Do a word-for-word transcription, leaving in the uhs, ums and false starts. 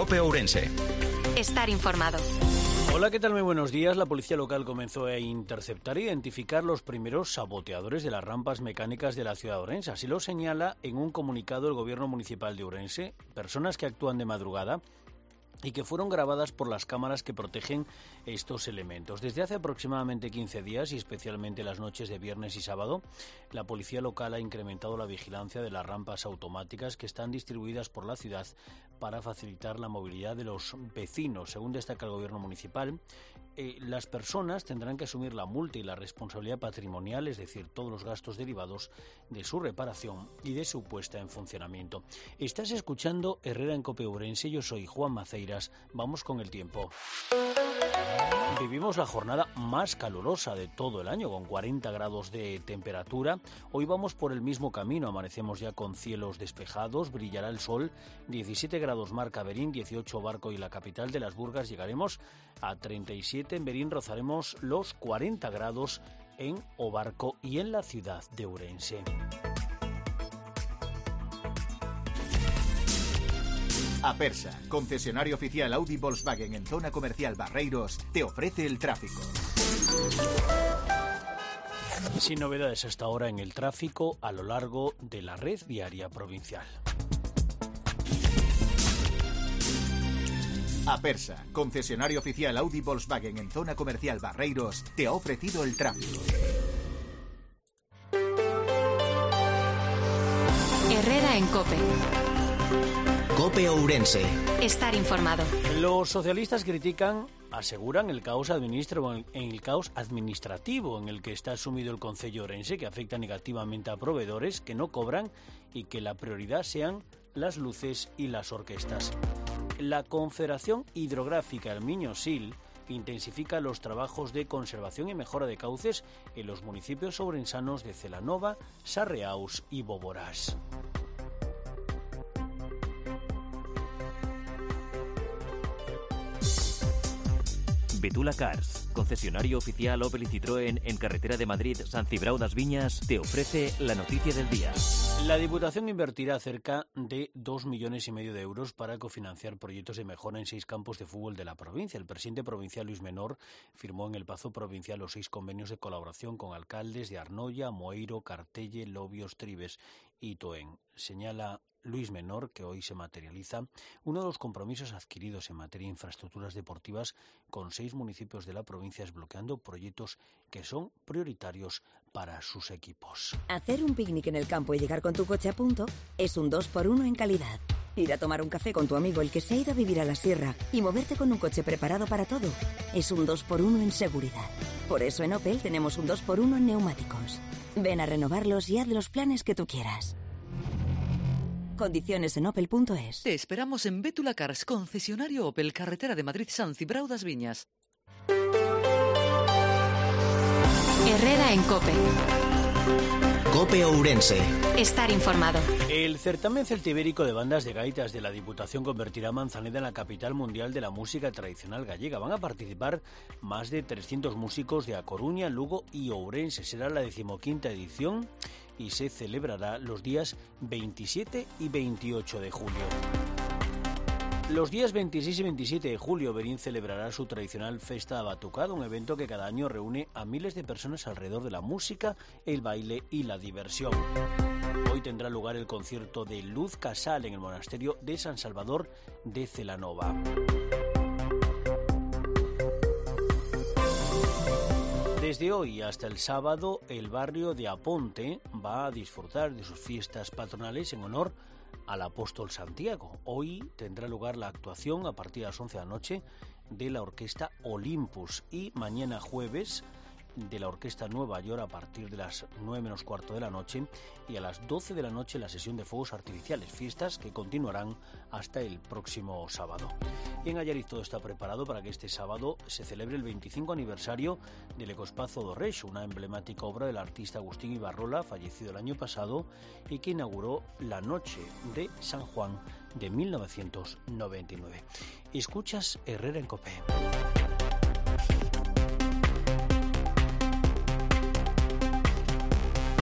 COPE Ourense. Estar informado. Hola, ¿qué tal? Muy buenos días. La policía local comenzó a interceptar e identificar los primeros saboteadores de las rampas mecánicas de la ciudad de Ourense. Así lo señala en un comunicado el gobierno municipal de Ourense. Personas que actúan de madrugada y que fueron grabadas por las cámaras que protegen estos elementos. Desde hace aproximadamente quince días, y especialmente las noches de viernes y sábado, la policía local ha incrementado la vigilancia de las rampas automáticas que están distribuidas por la ciudad para facilitar la movilidad de los vecinos. Según destaca el gobierno municipal, eh, las personas tendrán que asumir la multa y la responsabilidad patrimonial, es decir, todos los gastos derivados de su reparación y de su puesta en funcionamiento. Estás escuchando Herrera en COPE Ourense, yo soy Juan Maceiras. Vamos con el tiempo. Vivimos la jornada más calurosa de todo el año, con cuarenta grados de temperatura. Hoy vamos por el mismo camino, amanecemos ya con cielos despejados, brillará el sol, diecisiete grados marca Berín, dieciocho Barco y la capital de las Burgas, llegaremos a treinta y siete, en Berín rozaremos los cuarenta grados en Obarco y en la ciudad de Ourense. Apersa, concesionario oficial Audi Volkswagen en zona comercial Barreiros, te ofrece el tráfico. Sin novedades hasta ahora en el tráfico a lo largo de la red viaria provincial. Apersa, concesionario oficial Audi Volkswagen en zona comercial Barreiros, te ha ofrecido el tráfico. Herrera en COPE. COPE Ourense. Estar informado. Los socialistas critican, aseguran, el caos administrativo en el caos administrativo en el que está sumido el concello de Ourense, que afecta negativamente a proveedores que no cobran y que la prioridad sean las luces y las orquestas. La Confederación Hidrográfica El Miño-Sil intensifica los trabajos de conservación y mejora de cauces en los municipios ourensanos de Celanova, Sarriaus y Boborás. Betula Cars, concesionario oficial Opel y Citroën en carretera de Madrid, San Cibrao das Viñas, te ofrece la noticia del día. La Diputación invertirá cerca de dos millones y medio de euros para cofinanciar proyectos de mejora en seis campos de fútbol de la provincia. El presidente provincial Luis Menor firmó en el Pazo Provincial los seis convenios de colaboración con alcaldes de Arnoia, Moeiro, Cartelle, Lobios, Tribes y Toén. Señala Luis Menor que hoy se materializa uno de los compromisos adquiridos en materia de infraestructuras deportivas con seis municipios de la provincia, desbloqueando proyectos que son prioritarios para sus equipos. Hacer un picnic en el campo y llegar con tu coche a punto es un dos por uno en calidad. Ir a tomar un café con tu amigo el que se ha ido a vivir a la sierra y moverte con un coche preparado para todo es un dos por uno en seguridad. Por eso en Opel tenemos un dos por uno en neumáticos. Ven a renovarlos y haz los planes que tú quieras. Condiciones en opel punto es. Te esperamos en Betula Cars, concesionario Opel, carretera de Madrid, San Cibrao das Viñas. Herrera en COPE. COPE Ourense. Estar informado. El certamen celtibérico de bandas de gaitas de la Diputación convertirá a Manzaneda en la capital mundial de la música tradicional gallega. Van a participar más de trescientos músicos de A Coruña, Lugo y Ourense. Será la decimoquinta edición y se celebrará los días veintisiete y veintiocho de julio. Los días veintiséis y veintisiete de julio, Berín celebrará su tradicional Festa Batucada, un evento que cada año reúne a miles de personas alrededor de la música, el baile y la diversión. Hoy tendrá lugar el concierto de Luz Casal en el monasterio de San Salvador de Celanova. Desde hoy hasta el sábado, el barrio de Aponte va a disfrutar de sus fiestas patronales en honor al apóstol Santiago. Hoy tendrá lugar la actuación a partir de las once de la noche de la orquesta Olympus y mañana jueves de la Orquesta Nueva York a partir de las nueve menos cuarto de la noche y a las doce de la noche la sesión de fuegos artificiales, fiestas que continuarán hasta el próximo sábado. Y en Allariz todo está preparado para que este sábado se celebre el veinticinco aniversario del Ecospazo do Reixo, una emblemática obra del artista Agustín Ibarrola, fallecido el año pasado y que inauguró la Noche de San Juan de mil novecientos noventa y nueve. Escuchas Herrera en COPE.